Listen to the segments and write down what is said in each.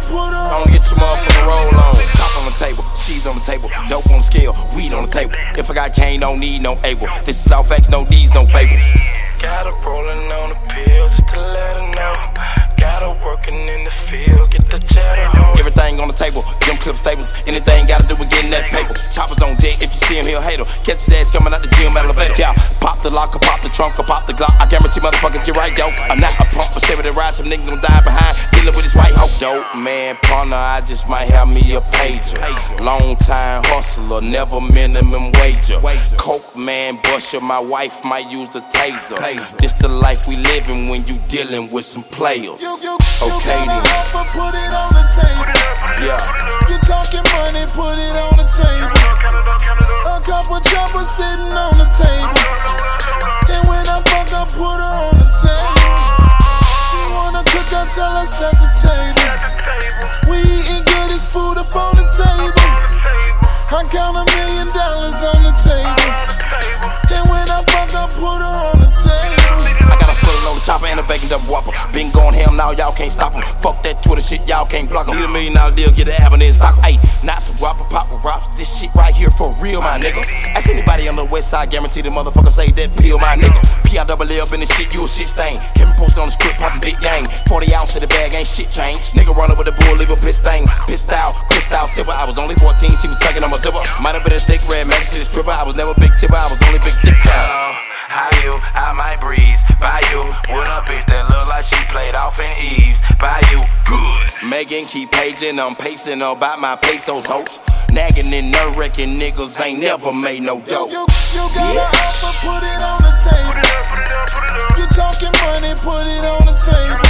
put her on. Don't get your motherfucking roll on. Top on the table, cheese on the table, dope on the scale, weed on the table. If I got cane, don't need no able. This is all facts, no D's, no fables. Got her rolling on the pills just to let her know. Got her working in the field, get the cheddar home. Everything on the table, gym clip staples, anything gotta do with getting that paper. Choppers on deck, if you see him, he'll hate him. Catch his ass coming out the gym elevator. Yeah, pop the lock, or pop the trunk, or pop the Glock. I guarantee motherfuckers get right, though. I'm not a pump, but Chevy to ride, some niggas gon' die behind. Dealing with this white hoe. Dope man, partner, I just might have me a pager. Long time hustler, never minimum wager. Coke man, busher, my wife might use the taser. This the life we living when you dealing with some players. Okay then. Offer, put it on the table. Yeah. You talking money, put it on the table. A couple choppers sitting on the table. And when I fuck, I put her on the table. She wanna cook, I tell her set the table. We eating good, it's food up on the table. I count $1 million on the table. And when I fuck, I put her on the table. I got a foot on the chopper and a bacon double whopper. Been going ham now, y'all can't stop them. Fuck that Twitter shit, y'all can't block them. Need $1 million deal, get the avenue and stock. Ayy, not some whopper, pop with rops. This shit right here for real, my nigga. Ask anybody on the west side, guarantee the motherfucker say that pill, my nigga. P-I-double-L in the shit, you a shit stain. Kevin posted on the script, poppin' big gang. 40 ounce in the bag, ain't shit change. Nigga running with the bull, leave a piss stain. Pissed out, crystal silver. I was only 14, she was tugging on my zipper. Might have been a thick red man, she the stripper. I was never big tipper, I was only big dick. How you? I might breeze by you. What a bitch that look like she played off in Eves by you. Good. Megan keep paging, I'm pacing about my pesos, hoes. Nagging and nerve-wrecking niggas ain't never made no dough. You got an offer, put it on the table. You talking money, put it on the table.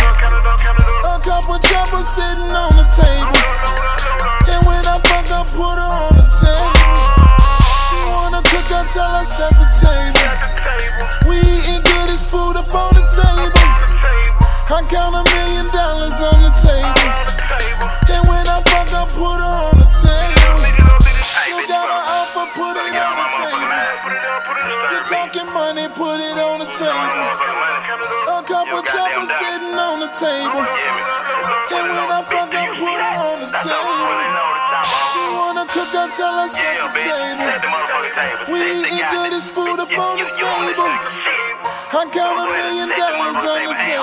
A couple choppers sitting on the table. And when I fuck, I put her on the table. She wanna cook, I tell her set the table. We eating good, it's food up on the table. I count $1 million on the table. And when I fuck, I put her on the table. You got an offer, put it on the table. You talking money, put it on the table. A couple choppers sitting on the table. And when I fuck, I put her on the table. She wanna cook, I tell her set the table. We eating good, it's food up on the table. I count $1 million on the table.